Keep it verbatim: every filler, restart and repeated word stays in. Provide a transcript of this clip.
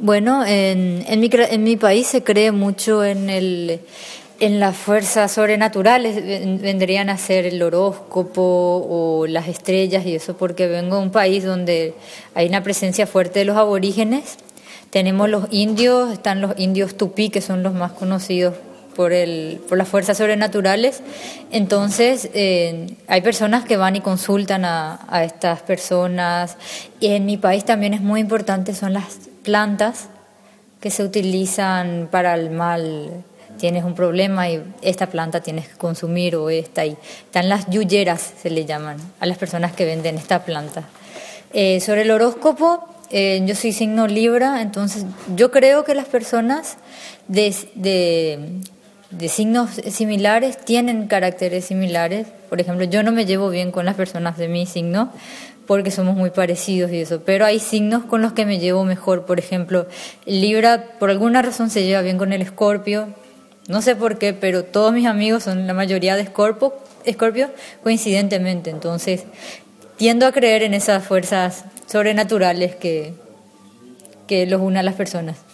Bueno, en, en mi, cre- en mi país se cree mucho en el, en las fuerzas sobrenaturales, ven- vendrían a ser el horóscopo o las estrellas y eso, porque vengo de un país donde hay una presencia fuerte de los aborígenes. Tenemos los indios, están los indios tupí, que son los más conocidos por el, por las fuerzas sobrenaturales. Entonces, eh, hay personas que van y consultan a, a estas personas. Y en mi país también es muy importante, son las plantas que se utilizan para el mal. Tienes un problema y esta planta tienes que consumir o esta. Y están las yuyeras, se le llaman, a las personas que venden esta planta. Eh, sobre el horóscopo, eh, yo soy signo Libra, entonces yo creo que las personas de, de, de signos similares tienen caracteres similares. Por ejemplo, yo no me llevo bien con las personas de mi signo porque somos muy parecidos y eso, pero hay signos con los que me llevo mejor. Por ejemplo, Libra por alguna razón se lleva bien con el Escorpio, no sé por qué, pero todos mis amigos son la mayoría de Escorpio, Escorpio coincidentemente, entonces tiendo a creer en esas fuerzas sobrenaturales que, que los unen a las personas.